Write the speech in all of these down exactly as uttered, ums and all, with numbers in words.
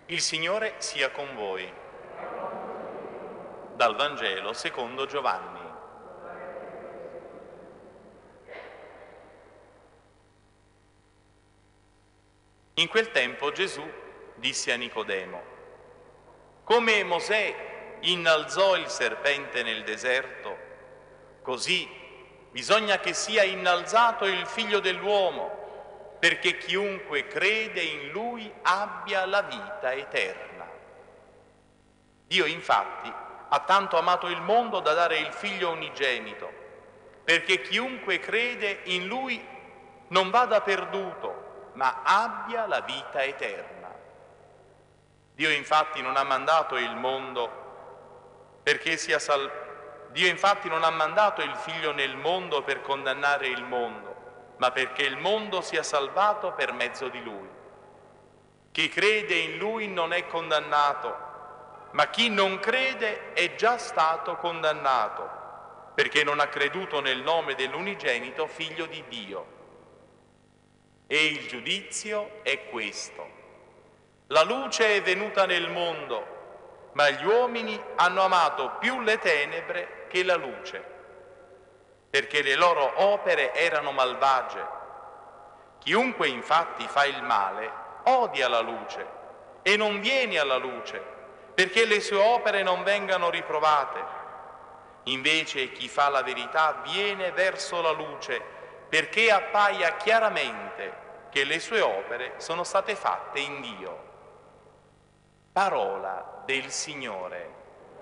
Il Signore sia con voi. Dal Vangelo secondo Giovanni. In quel tempo Gesù disse a Nicodemo: come Mosè innalzò il serpente nel deserto, così bisogna che sia innalzato il Figlio dell'uomo, perché chiunque crede in Lui abbia la vita eterna. Dio infatti ha tanto amato il mondo da dare il Figlio unigenito, perché chiunque crede in Lui non vada perduto, ma abbia la vita eterna. Dio infatti non ha mandato il mondo perché sia salvato. Dio infatti non ha mandato il Figlio nel mondo per condannare il mondo, ma perché il mondo sia salvato per mezzo di Lui. Chi crede in Lui non è condannato, ma chi non crede è già stato condannato, perché non ha creduto nel nome dell'unigenito Figlio di Dio. E il giudizio è questo: la luce è venuta nel mondo, ma gli uomini hanno amato più le tenebre che la luce, perché le loro opere erano malvagie. Chiunque infatti fa il male odia la luce e non viene alla luce, perché le sue opere non vengano riprovate. Invece chi fa la verità viene verso la luce, perché appaia chiaramente che le sue opere sono state fatte in Dio. Parola del Signore.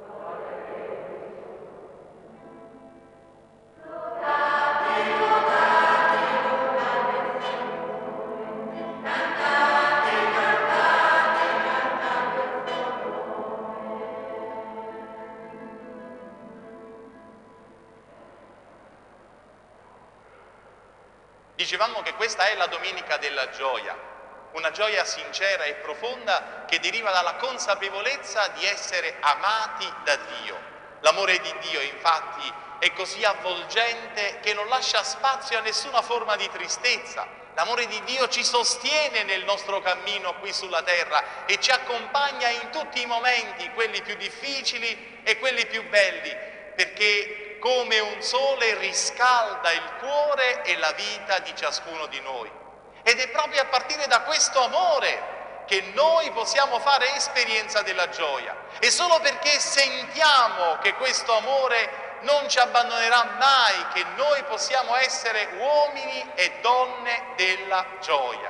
Dicevamo che questa è la Domenica della Gioia, una gioia sincera e profonda che deriva dalla consapevolezza di essere amati da Dio. L'amore di Dio, infatti, è così avvolgente che non lascia spazio a nessuna forma di tristezza. L'amore di Dio ci sostiene nel nostro cammino qui sulla terra e ci accompagna in tutti i momenti, quelli più difficili e quelli più belli, perché come un sole riscalda il cuore e la vita di ciascuno di noi. Ed è proprio a partire da questo amore che noi possiamo fare esperienza della gioia. E solo perché sentiamo che questo amore non ci abbandonerà mai, che noi possiamo essere uomini e donne della gioia.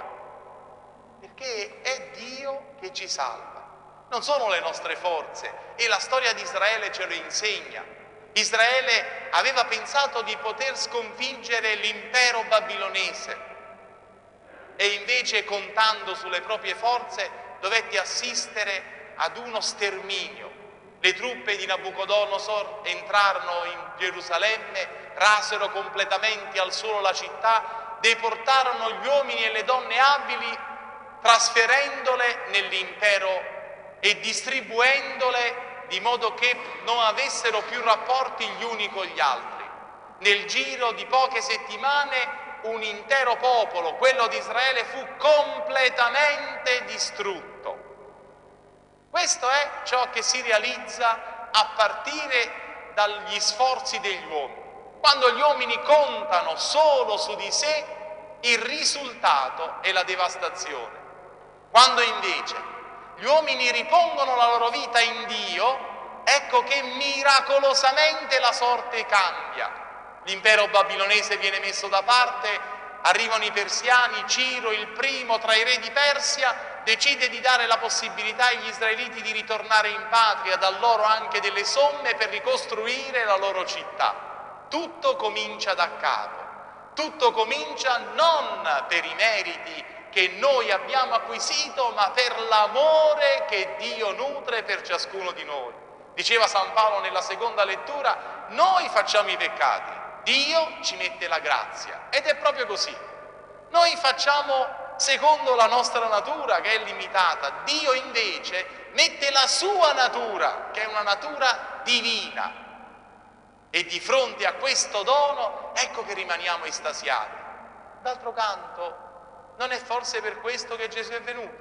Perché è Dio che ci salva, non sono le nostre forze, e la storia di Israele ce lo insegna. Israele aveva pensato di poter sconfiggere l'impero babilonese e invece, contando sulle proprie forze, dovette assistere ad uno sterminio. Le truppe di Nabucodonosor entrarono in Gerusalemme, rasero completamente al suolo la città, deportarono gli uomini e le donne abili, trasferendole nell'impero e distribuendole di modo che non avessero più rapporti gli uni con gli altri. Nel giro di poche settimane un intero popolo, quello di Israele, fu completamente distrutto. Questo è ciò che si realizza a partire dagli sforzi degli uomini. Quando gli uomini contano solo su di sé, il risultato è la devastazione. Quando invece gli uomini ripongono la loro vita in Dio, ecco che miracolosamente la sorte cambia. L'impero babilonese viene messo da parte, arrivano i persiani, Ciro, il primo tra i re di Persia, decide di dare la possibilità agli israeliti di ritornare in patria, dà loro anche delle somme per ricostruire la loro città. Tutto comincia da capo, tutto comincia non per i meriti che noi abbiamo acquisito, ma per l'amore che Dio nutre per ciascuno di noi. Diceva San Paolo nella seconda lettura: noi facciamo i peccati, Dio ci mette la grazia. Ed è proprio così. Noi facciamo secondo la nostra natura, che è limitata. Dio invece mette la sua natura, che è una natura divina. E di fronte a questo dono, ecco che rimaniamo estasiati. D'altro canto, non è forse per questo che Gesù è venuto?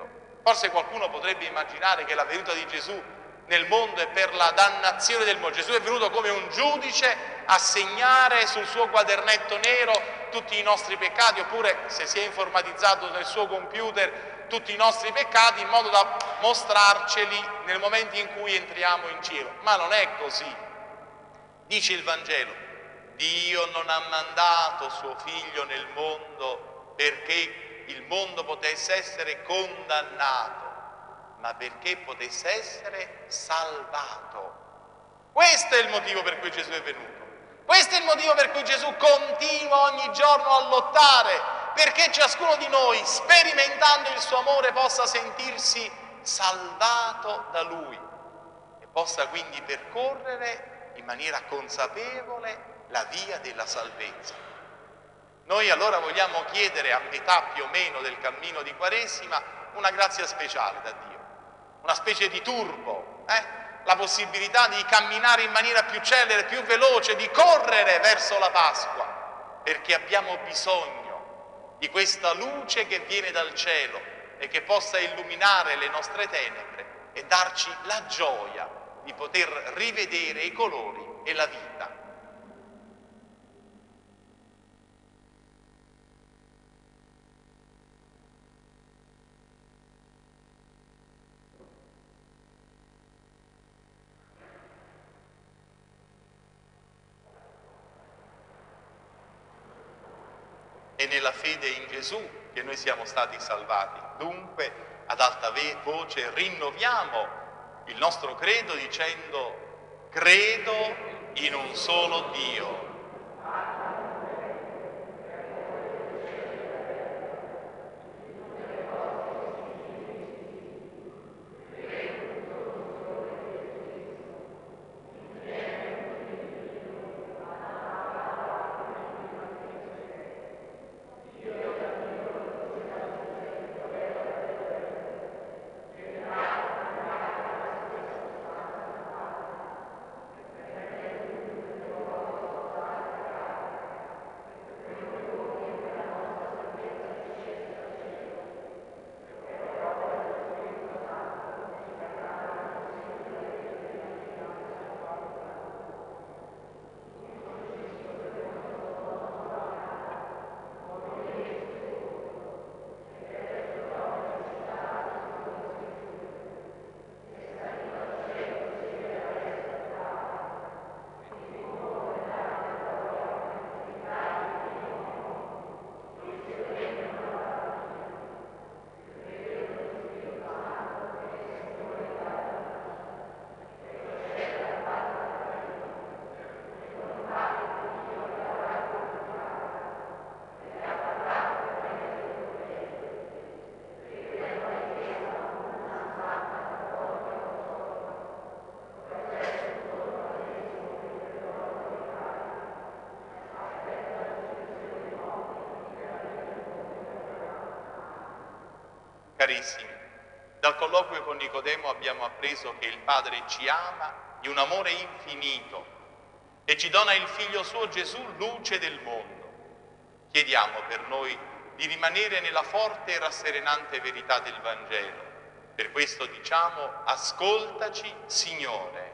Forse qualcuno potrebbe immaginare che la venuta di Gesù nel mondo è per la dannazione del mondo. Gesù è venuto come un giudice a segnare sul suo quadernetto nero tutti i nostri peccati, oppure, se si è informatizzato nel suo computer, tutti i nostri peccati, in modo da mostrarceli nel momento in cui entriamo in cielo. Ma non è così. Dice il Vangelo: Dio non ha mandato suo figlio nel mondo perché il mondo potesse essere condannato, ma perché potesse essere salvato. Questo è il motivo per cui Gesù è venuto. Questo è il motivo per cui Gesù continua ogni giorno a lottare, perché ciascuno di noi, sperimentando il suo amore, possa sentirsi salvato da Lui e possa quindi percorrere in maniera consapevole la via della salvezza. Noi allora vogliamo chiedere, a metà più o meno del cammino di Quaresima, una grazia speciale da Dio, una specie di turbo, eh? la possibilità di camminare in maniera più celere, più veloce, di correre verso la Pasqua, perché abbiamo bisogno di questa luce che viene dal cielo e che possa illuminare le nostre tenebre e darci la gioia di poter rivedere i colori e la vita. È nella fede in Gesù che noi siamo stati salvati. Dunque, ad alta voce rinnoviamo il nostro credo dicendo: credo in un solo Dio. Carissimi, dal colloquio con Nicodemo abbiamo appreso che il Padre ci ama di un amore infinito e ci dona il Figlio suo Gesù, luce del mondo. Chiediamo per noi di rimanere nella forte e rasserenante verità del Vangelo. Per questo diciamo: ascoltaci, Signore.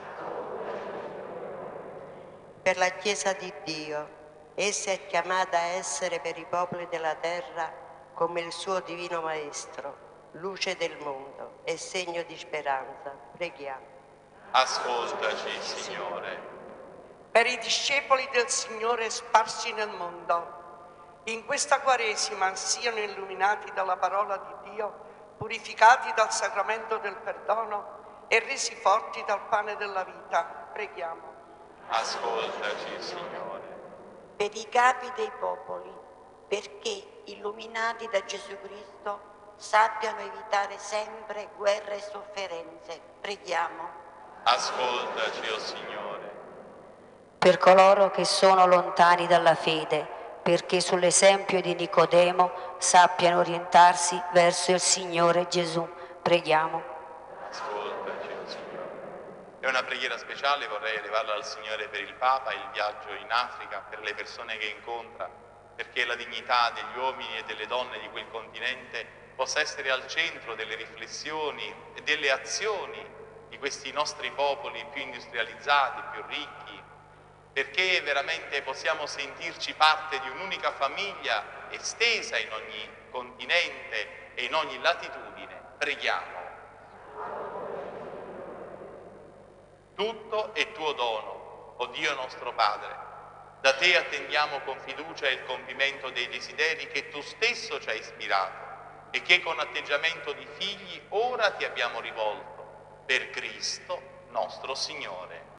Per la Chiesa di Dio, essa è chiamata a essere per i popoli della terra come il suo divino Maestro, luce del mondo e segno di speranza. Preghiamo. Ascoltaci, Signore. Per i discepoli del Signore sparsi nel mondo, in questa Quaresima siano illuminati dalla parola di Dio, purificati dal sacramento del perdono e resi forti dal pane della vita. Preghiamo. Ascoltaci, Signore. Per i capi dei popoli, perché, illuminati da Gesù Cristo, sappiano evitare sempre guerre e sofferenze. Preghiamo. Ascoltaci, o Signore. Per coloro che sono lontani dalla fede, perché sull'esempio di Nicodemo sappiano orientarsi verso il Signore Gesù. Preghiamo. Ascoltaci, o Signore. È una preghiera speciale, vorrei elevarla al Signore per il Papa, il viaggio in Africa, per le persone che incontra, perché la dignità degli uomini e delle donne di quel continente possa essere al centro delle riflessioni e delle azioni di questi nostri popoli più industrializzati, più ricchi, perché veramente possiamo sentirci parte di un'unica famiglia estesa in ogni continente e in ogni latitudine. Preghiamo. Tutto è tuo dono, o Dio nostro Padre. Da te attendiamo con fiducia il compimento dei desideri che tu stesso ci hai ispirato e che con atteggiamento di figli ora ti abbiamo rivolto. Per Cristo nostro Signore.